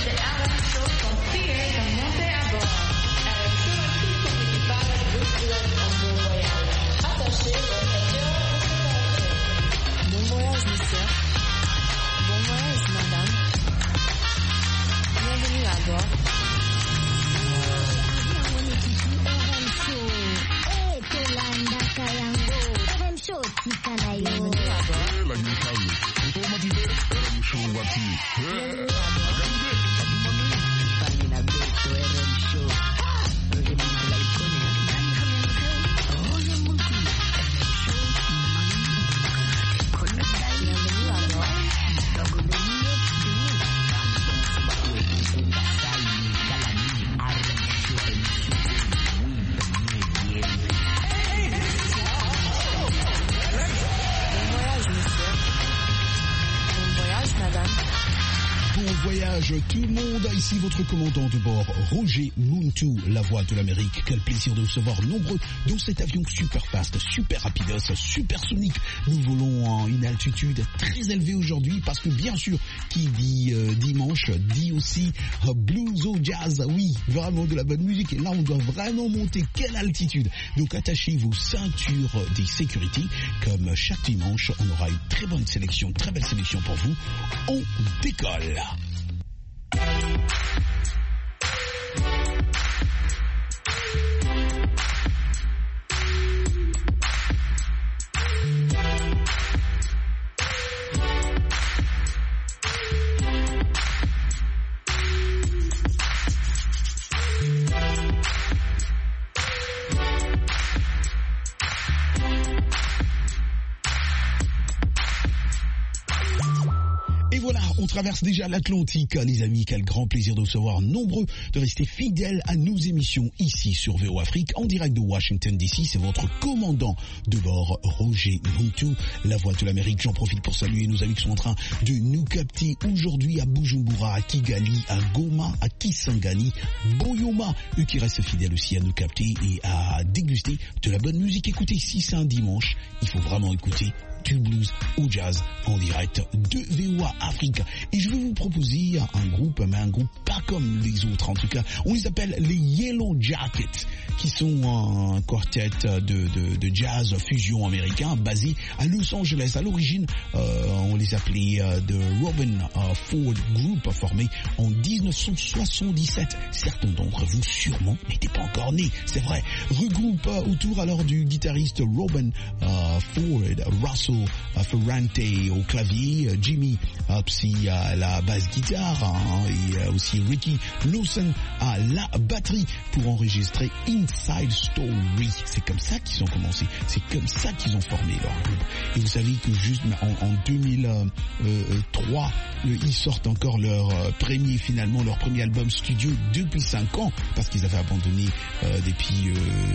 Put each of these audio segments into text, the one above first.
Tout le monde, ici votre commandant de bord, Roger Muntu, la voix de l'Amérique. Quel plaisir de recevoir nombreux dans cet avion super fast, super rapidos, super sonique. Nous volons à une altitude très élevée aujourd'hui parce que bien sûr, qui dit dimanche, dit aussi blues au jazz. Oui, vraiment de la bonne musique. Et là, on doit vraiment monter. Quelle altitude! Donc attachez vos ceintures des sécurité. Comme chaque dimanche, on aura une très bonne sélection, très belle sélection pour vous. On décolle! On traverse déjà l'Atlantique, les amis. Quel grand plaisir de recevoir nombreux, de rester fidèles à nos émissions ici sur VO Afrique, en direct de Washington DC. C'est votre commandant de bord, Roger Muntu, la voix de l'Amérique. J'en profite pour saluer nos amis qui sont en train de nous capter aujourd'hui à Bujumbura, à Kigali, à Goma, à Kisangani, Boyoma. Eux qui restent fidèles aussi à nous capter et à déguster de la bonne musique. Écoutez, si c'est un dimanche, il faut vraiment écouter du blues au jazz en direct de VOA Afrique. Et je vais vous proposer un groupe, mais un groupe pas comme les autres. En tout cas, on les appelle les Yellow Jackets, qui sont un quartet de jazz fusion américain basé à Los Angeles. À l'origine, on les appelait The Robin Ford Group, formé en 1977. Certains d'entre vous sûrement n'étaient pas encore nés, c'est vrai. Regroupe autour alors du guitariste Robin Ford, Russell Ferrante au clavier, Jimmy Psy à la basse guitare, et aussi Ricky Lawson à la batterie pour enregistrer Inside Story. C'est comme ça qu'ils ont commencé, c'est comme ça qu'ils ont formé leur groupe. Et vous savez que juste en 2003, ils sortent encore leur premier album studio depuis 5 ans, parce qu'ils avaient abandonné depuis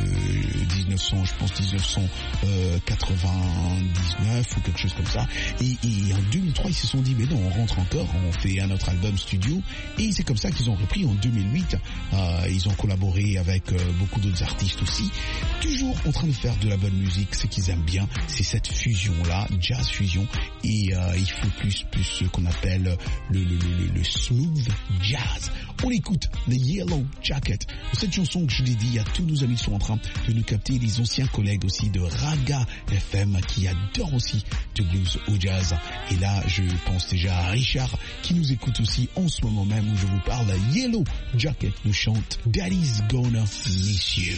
1999 ou quelque chose comme ça. Et en 2003, ils se sont dit, mais non, on rentre encore, on fait un autre album studio. Et c'est comme ça qu'ils ont repris en 2008. Ils ont collaboré avec beaucoup d'autres artistes aussi. Toujours en train de faire de la bonne musique. Ce qu'ils aiment bien, c'est cette fusion-là, jazz fusion. Et il faut plus ce qu'on appelle le smooth jazz. On écoute les Yellow Jackets. Cette chanson que je l'ai dit à tous nos amis qui sont en train de nous capter, les anciens collègues aussi de Raga FM qui adorent aussi du blues au jazz. Et là, je pense déjà à Richard qui nous écoute aussi en ce moment même où je vous parle. Yellow Jacket nous chante Daddy's Gonna Miss You.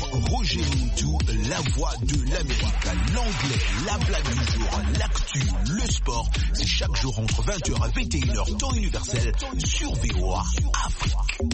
Roger Mintou, la voix de l'Amérique, l'anglais, la blague du jour, l'actu, le sport. C'est chaque jour entre 20h et 21h, temps universel, sur VOA Afrique.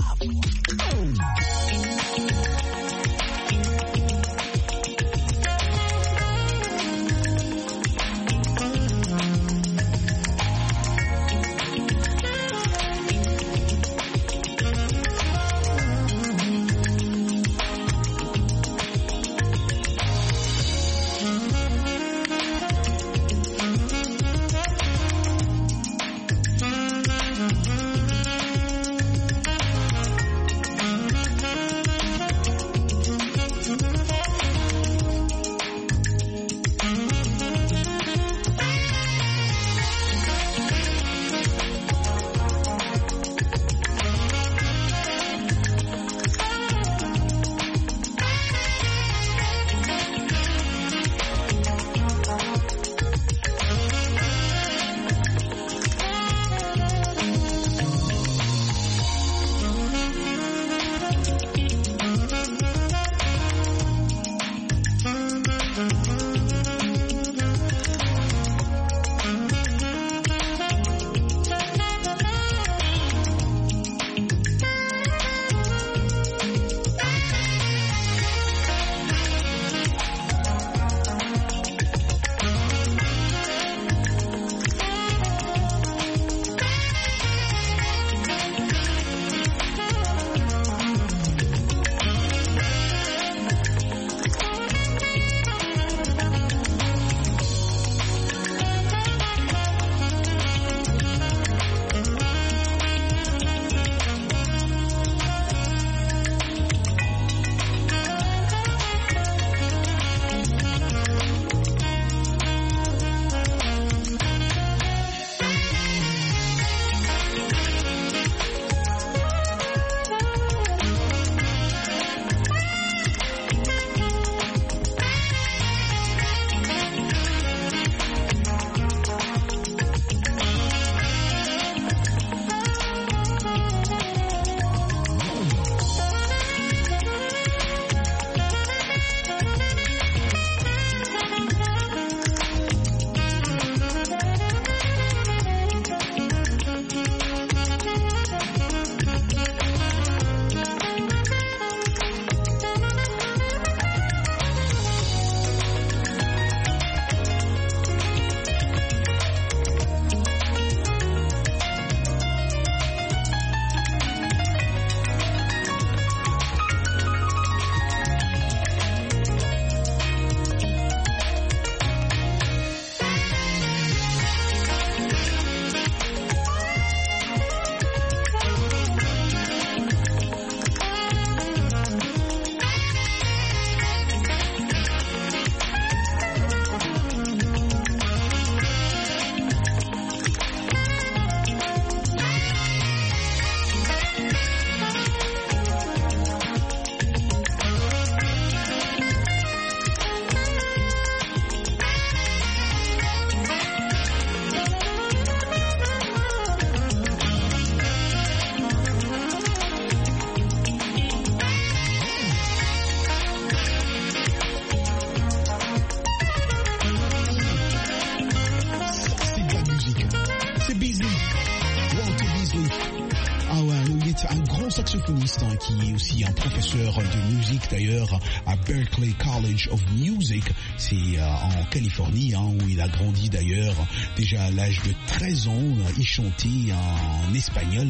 saxophoniste qui est aussi un professeur de musique d'ailleurs à Berklee College of Music. C'est en Californie où il a grandi d'ailleurs. Déjà à l'âge de 13 ans, il chantait en espagnol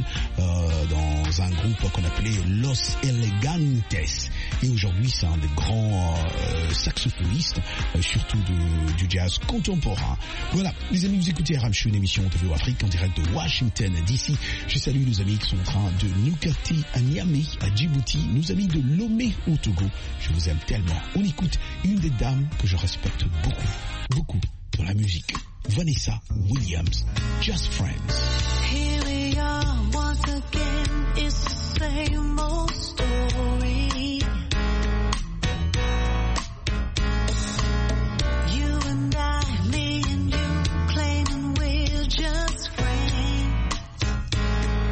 dans un groupe qu'on appelait Los Elegantes. Et aujourd'hui, c'est un des grands saxophonistes, surtout du jazz contemporain. Voilà, les amis, vous écoutez Ramchou, une émission de VOA Afrique en direct de Washington DC. Je salue nos amis qui sont en train de nous capter à Niamey, à Djibouti, nos amis de Lomé au Togo. Je vous aime tellement. On écoute une des dames que je respecte beaucoup dans la musique. Vanessa Williams, Just Friends. Here we are once again, it's the same old story. You and I, me and you, claiming we're just friends.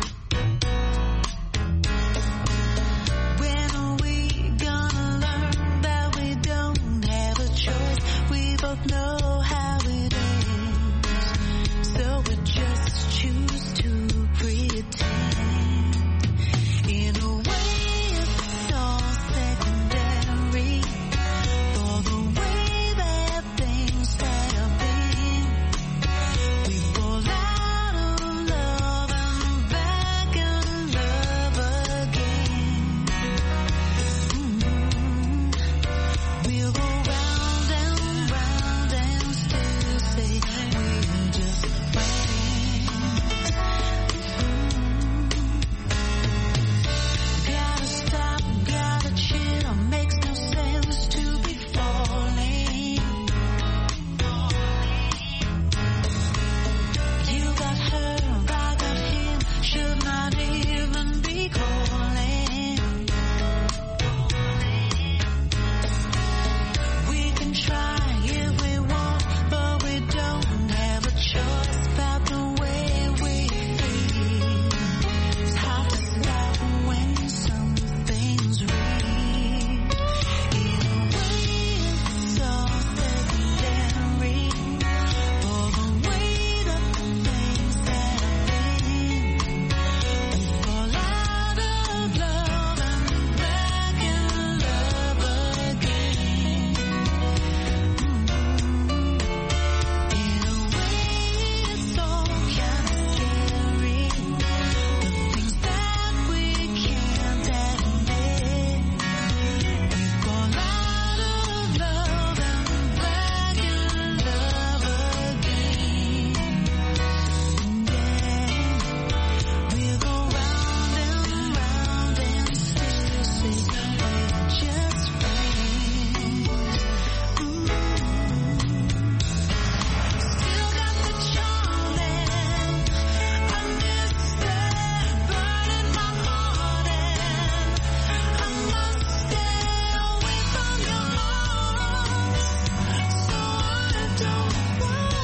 When are we gonna learn both know how it ends, so we just choose to pretend. In a way, it's all secondary for the way that things have been. We fall out of love and back in love again. We'll go round and round and still say we're just friends. Gotta stop, gotta chill, makes no sense to be falling. You got her, I got him, should not even be calling. We can try if we want, but we don't have a choice about the way we feel. It's hard to stop when something's real. In a way, it's all secondary for the weight of the things that have been. We fall out of love and back in love again. In a way, it's all kind of scary, the things that we can't admit. We fall out of love and back in love again. Yeah, we'll go round and round and still say we're just friends. Still got the charm and I miss that burning my heart, and I must stay away from your arms, so I don't want.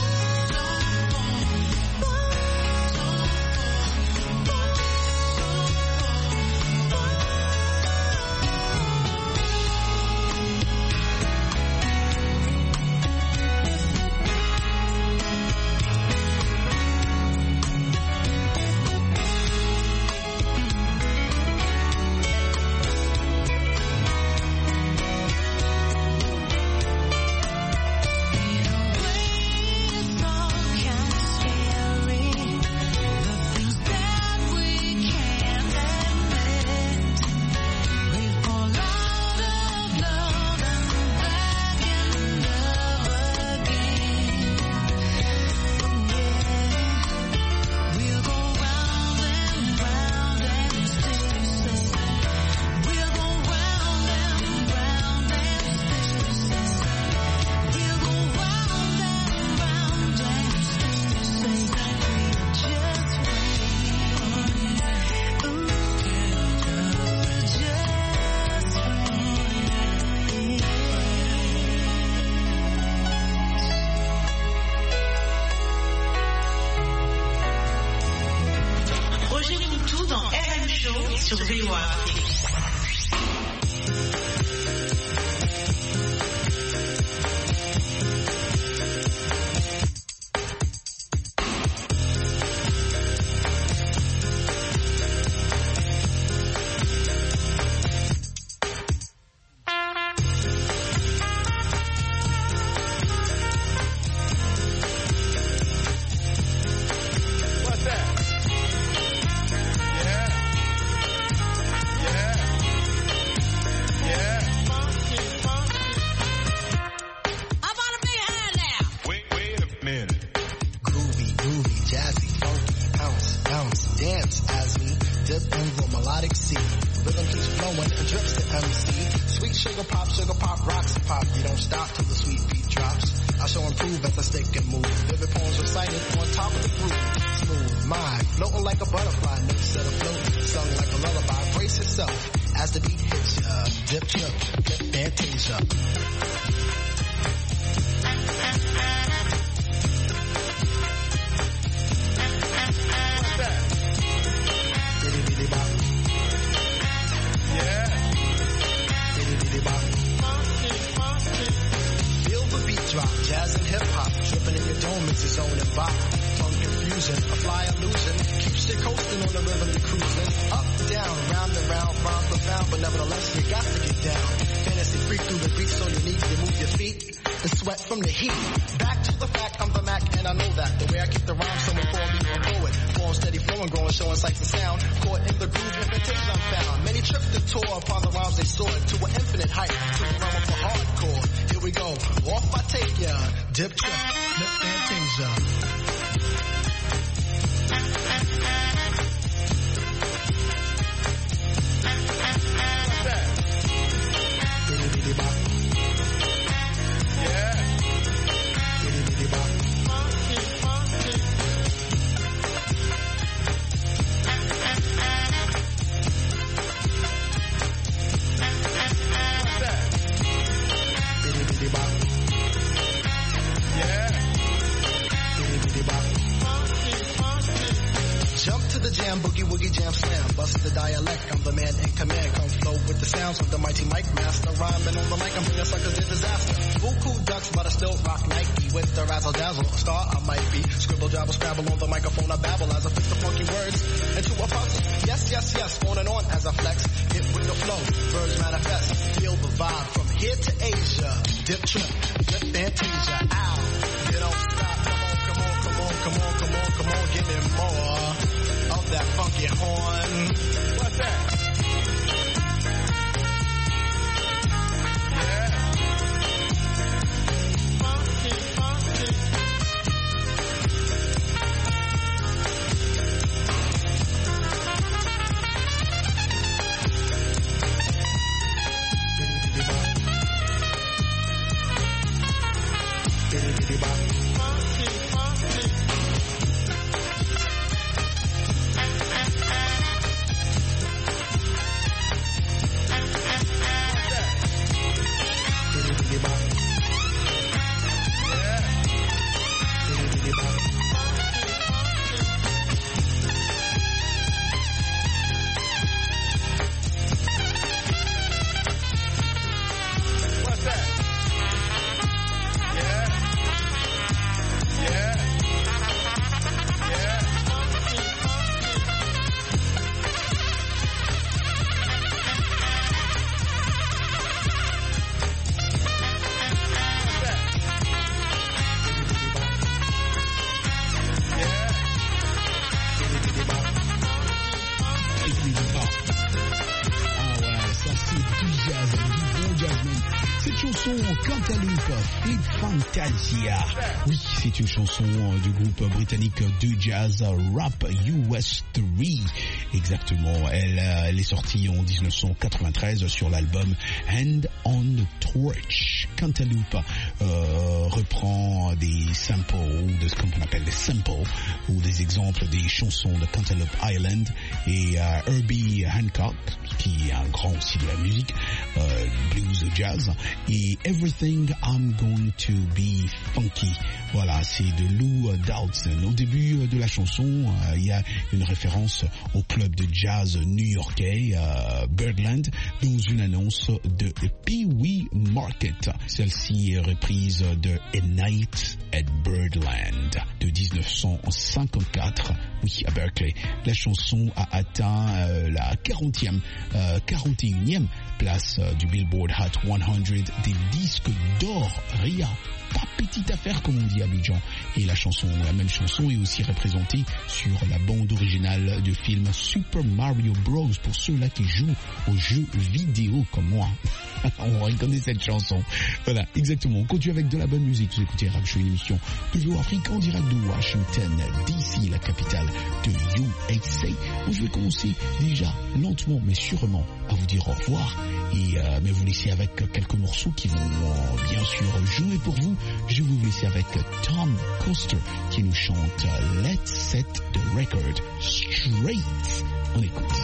It's all kind of scary, the things that we can't admit. We fall out of love and back in love again. Yeah, we'll go round and round and still say we'll go round and round and still say we'll go round and round and still say we're just friends. We're just friends. Roger Moutou dans RM Show sur VOA Afrique. What's that? Yeah. sugar pop, rocks and pop. You don't stop till the sweet beat drops. I shall improve as I stick and move. Vivid poems recited on top of the groove. Smooth mind, floating like a butterfly. Notes set afloat, sung like a lullaby. Brace yourself as the beat hits ya. Dip, trip, flip, fantasia. What's that? Bitty bitty bop. Yeah. Bitty bitty bop. Feel the beat drop. Jazz and hip hop, dripping in your dome, it's his own and bop. Tongue confusion, a fly illusion, keeps you coasting on the rhythm you're cruising. Up, down, round and round, rhymes profound, but nevertheless you got to get down. Fantasy freak through the beat, so you need to move your feet. The sweat from the heat. Back to the fact, I'm the Mac, and I know that. The way I keep the rhyme, someone call me a poet. Form steady flowing, growing, showing sights and sound. Caught in the groove, invitation I'm found. Many tripped the tour upon the rhymes they soared to an infinite height. To the realm of the hardcore. Here we go. Off I take ya. Dip, trip, flip, Fantasia. Boogie woogie jam slam, bust the dialect. I'm the man in command. Come flow with the sounds of the mighty mic master. Rhyming on the mic, I'm bringing suckers to disaster. Buku ducks, but I still rock Nike with the razzle dazzle. A star I might be. Scribble, jabble, scrabble on the microphone. I babble as I fix the funky words into a puzzle. Yes, yes, yes. On and on as I flex. Hit with the flow. Birds manifest. Feel the vibe from here to Asia. Dip trip, flip Fantasia. Ow, you don't stop. Come on, come on, come on, come on, come on, come on. Give me more of that funky horn. What's that? Yeah. Funky, funky. Flip Fantasia. Oui, c'est une chanson du groupe britannique de jazz Rap US 3. Exactement. Elle est sortie en 1993 sur l'album Hand on the Torch. Cantaloupe reprend des samples, de ce qu'on appelle des samples, ou des exemples des chansons de Cantaloupe Island et Herbie Hancock, qui est un grand aussi de la musique, blues jazz, et Everything I'm Going to Be Funky. Voilà, c'est de Lou Dowdson. Au début de la chanson, il y a une référence au club de jazz new-yorkais Birdland dans une annonce de Pee-wee Market. Celle-ci est reprise de A Night at Birdland de 1954. Oui, à Berkeley. La chanson a atteint la 41e place du Billboard Hot 100 des disques d'or. Ria, pas petite affaire comme on dit à Abidjan. Et la même chanson est aussi représentée sur la bande originale du film Super Mario Bros. Pour ceux-là qui jouent aux jeux vidéo comme moi. On reconnaît cette chanson. Voilà, exactement. On continue avec de la bonne musique. Vous écoutez Rap Show, une émission de VO Afrique en direct de Washington DC, la capitale de USA. Où je vais commencer déjà lentement mais sûrement à vous dire au revoir et mais vous laisser avec quelques morceaux qui vont bien sûr jouer pour vous. Je vais vous laisser avec Tom Coster qui nous chante Let's Set the Record Straight. On écoute.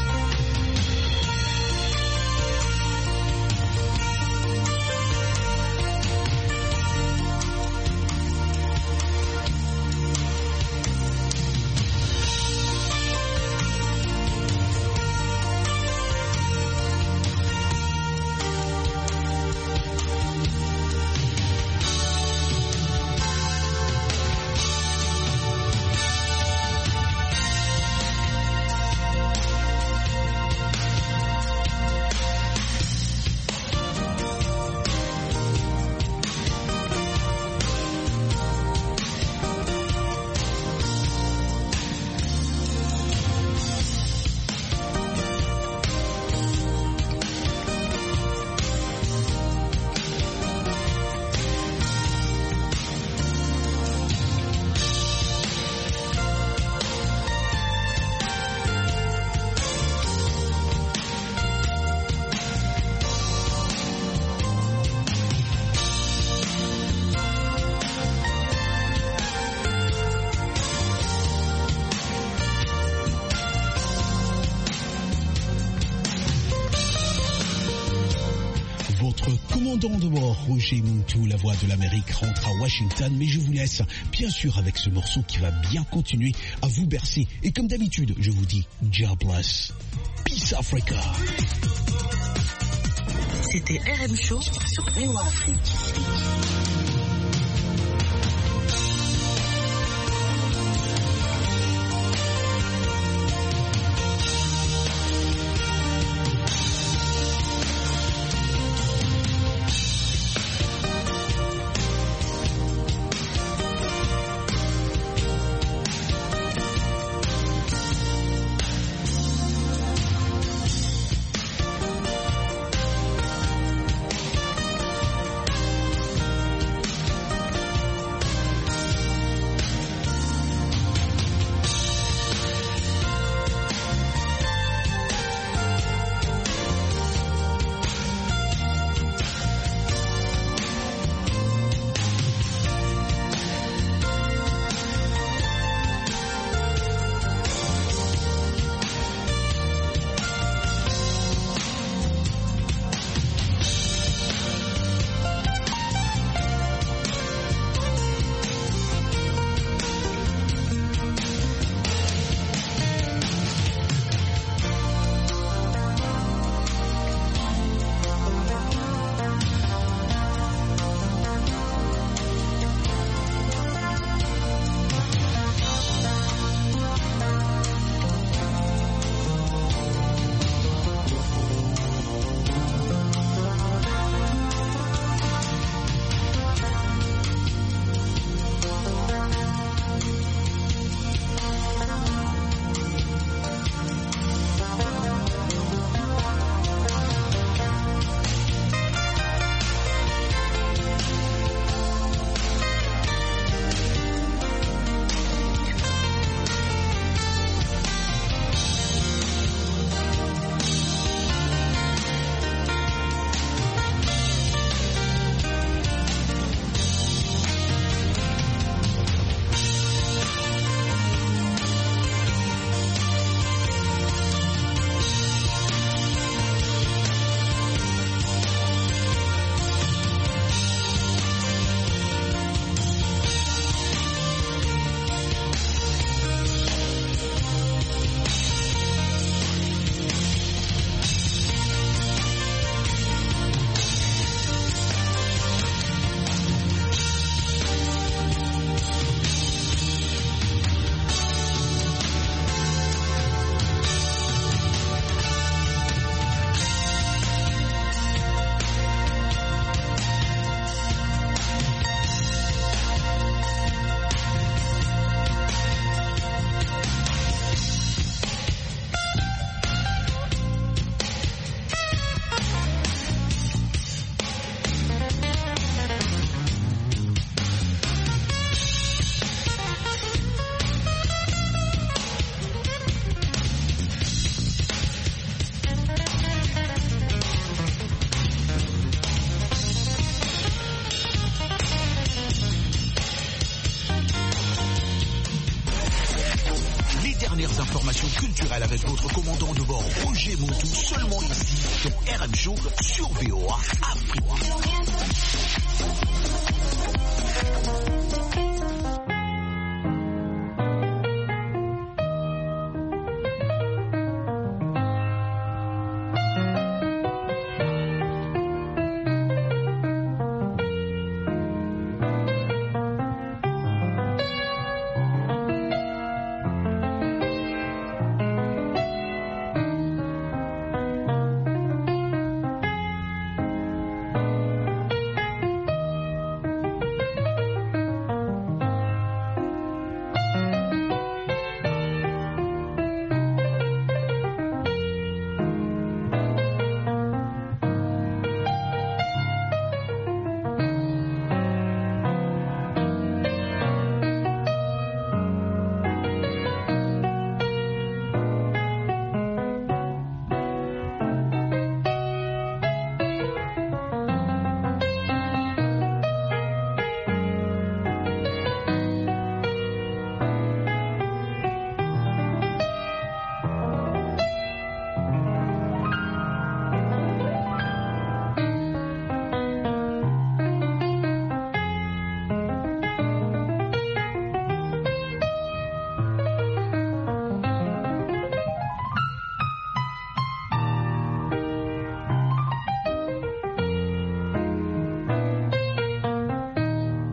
commandant de bord, Roger Muntu, la voix de l'Amérique, rentre à Washington, mais je vous laisse bien sûr avec ce morceau qui va bien continuer à vous bercer. Et comme d'habitude, je vous dis, God bless. Peace Africa. C'était RM Show sur VOA Afrique. Informations culturelles avec votre commandant de bord Roger Muntu, seulement ici sur RM Show sur VOA Afrique.